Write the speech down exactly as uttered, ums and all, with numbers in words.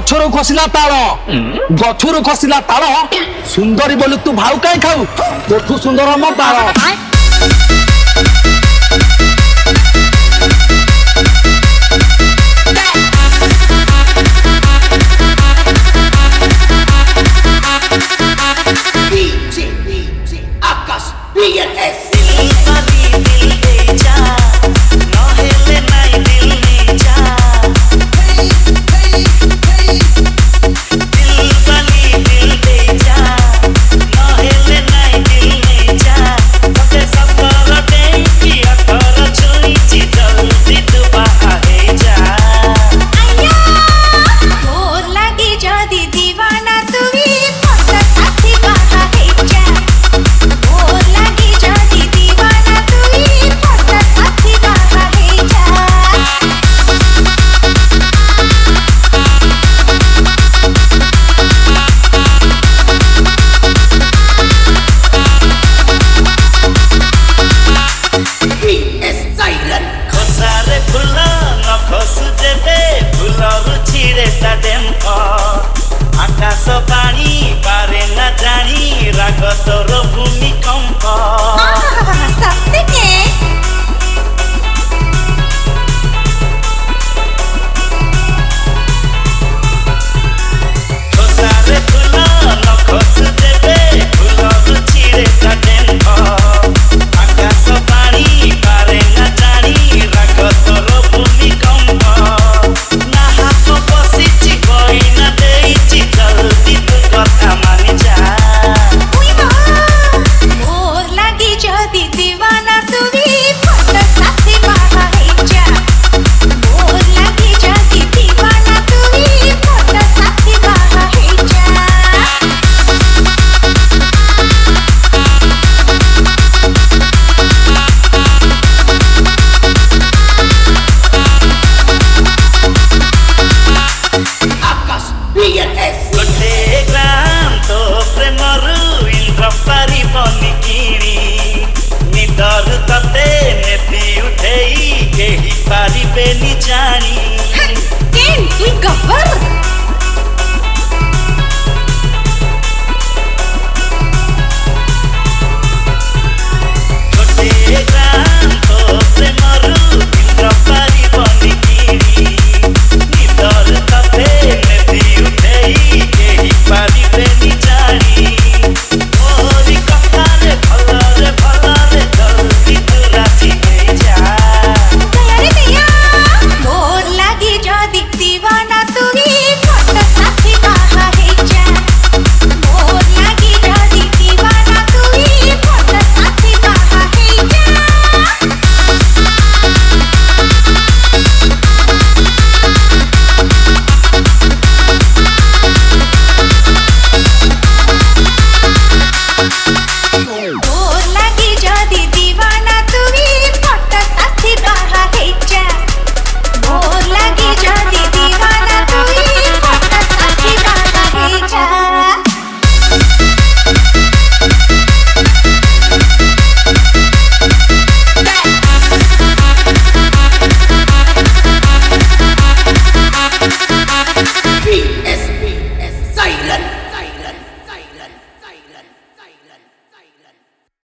गछरु खसिला ताल गछरु खसिला ताल सुंदरी बोलू तू भाउ काई खाऊ तोठू सुंदर मो ताल आकाश पानी पारे न जानी राग तोर भूमिकंप खोसारे फूल न खस देवे फूल चिरे डेम्फ आकाश पानी पारे न जानी राग तोर भूमिकंप ना हाथ बसिची कोई न देइची जल्दी तू कथा मानि जा मोर लागी जदी दीवाना तू भी फट साथी बाहा हे जा मोर लागी जदी दीवाना तू भी फट साथी बाहा हे जा आकाश बीएनएस गोटे ग्राम तो प्रेमरु इंद्र पारी बनिकिनी निदर तते नेती उठेई केही पारिबे नि जानी केन तू गब्बर